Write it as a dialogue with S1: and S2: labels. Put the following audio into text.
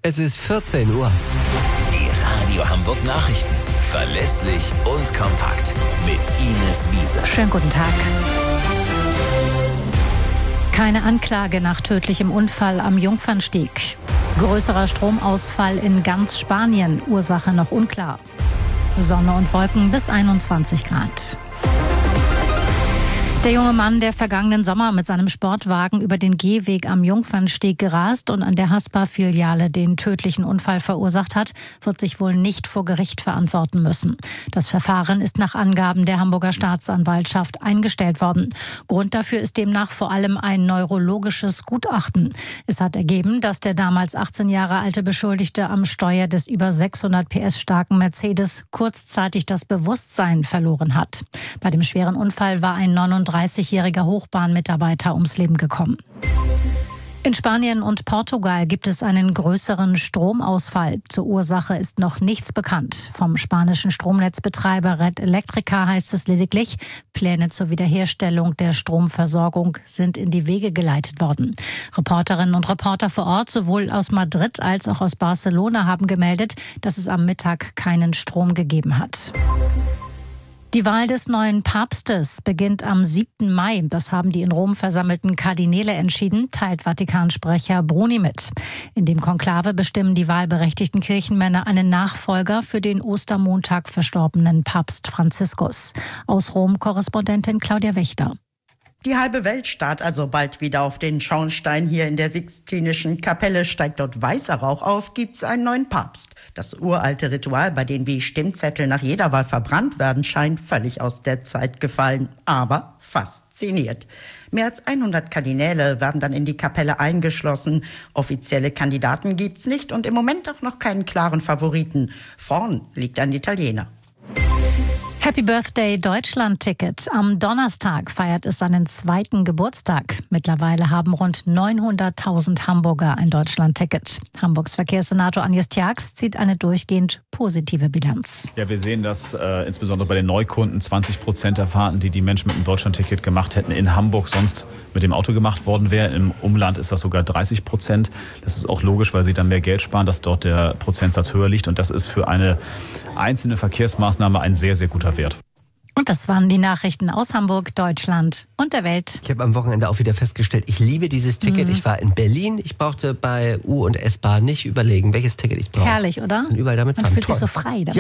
S1: Es ist 14 Uhr.
S2: Die Radio Hamburg Nachrichten. Verlässlich und kompakt. Mit Ines Wiese.
S3: Schönen guten Tag. Keine Anklage nach tödlichem Unfall am Jungfernstieg. Größerer Stromausfall in ganz Spanien. Ursache noch unklar. Sonne und Wolken bis 21 Grad. Der junge Mann, der vergangenen Sommer mit seinem Sportwagen über den Gehweg am Jungfernstieg gerast und an der Haspa-Filiale den tödlichen Unfall verursacht hat, wird sich wohl nicht vor Gericht verantworten müssen. Das Verfahren ist nach Angaben der Hamburger Staatsanwaltschaft eingestellt worden. Grund dafür ist demnach vor allem ein neurologisches Gutachten. Es hat ergeben, dass der damals 18 Jahre alte Beschuldigte am Steuer des über 600 PS starken Mercedes kurzzeitig das Bewusstsein verloren hat. Bei dem schweren Unfall war ein 39-jähriger Hochbahnmitarbeiter ums Leben gekommen. In Spanien und Portugal gibt es einen größeren Stromausfall. Zur Ursache ist noch nichts bekannt. Vom spanischen Stromnetzbetreiber Red Eléctrica heißt es lediglich, Pläne zur Wiederherstellung der Stromversorgung sind in die Wege geleitet worden. Reporterinnen und Reporter vor Ort, sowohl aus Madrid als auch aus Barcelona, haben gemeldet, dass es am Mittag keinen Strom gegeben hat. Die Wahl des neuen Papstes beginnt am 7. Mai. Das haben die in Rom versammelten Kardinäle entschieden, teilt Vatikansprecher Bruni mit. In dem Konklave bestimmen die wahlberechtigten Kirchenmänner einen Nachfolger für den Ostermontag verstorbenen Papst Franziskus. Aus Rom Korrespondentin Claudia Wächter.
S4: Die halbe Welt starrt also bald wieder auf den Schornstein hier in der Sixtinischen Kapelle. Steigt dort weißer Rauch auf, gibt's einen neuen Papst. Das uralte Ritual, bei dem die Stimmzettel nach jeder Wahl verbrannt werden, scheint völlig aus der Zeit gefallen, aber fasziniert. Mehr als 100 Kardinäle werden dann in die Kapelle eingeschlossen. Offizielle Kandidaten gibt's nicht und im Moment auch noch keinen klaren Favoriten. Vorn liegt ein Italiener.
S3: Happy Birthday Deutschland-Ticket. Am Donnerstag feiert es seinen 2. Geburtstag. Mittlerweile haben rund 900.000 Hamburger ein Deutschland-Ticket. Hamburgs Verkehrssenator Agnes Tjax zieht eine durchgehend positive Bilanz.
S5: Ja, wir sehen, dass insbesondere bei den Neukunden 20% der Fahrten, die Menschen mit dem Deutschland-Ticket gemacht hätten, in Hamburg sonst mit dem Auto gemacht worden wäre. Im Umland ist das sogar 30%. Das ist auch logisch, weil sie dann mehr Geld sparen, dass dort der Prozentsatz höher liegt. Und das ist für eine einzelne Verkehrsmaßnahme ein sehr, sehr guter Wert.
S3: Und das waren die Nachrichten aus Hamburg, Deutschland und der Welt.
S1: Ich habe am Wochenende auch wieder festgestellt, ich liebe dieses Ticket. Ich war in Berlin, ich brauchte bei U- und S-Bahn nicht überlegen, welches Ticket ich brauche.
S3: Herrlich, oder?
S1: Und überall damit
S3: Man
S1: fahren.
S3: fühlt
S1: Toll.
S3: sich so frei damit.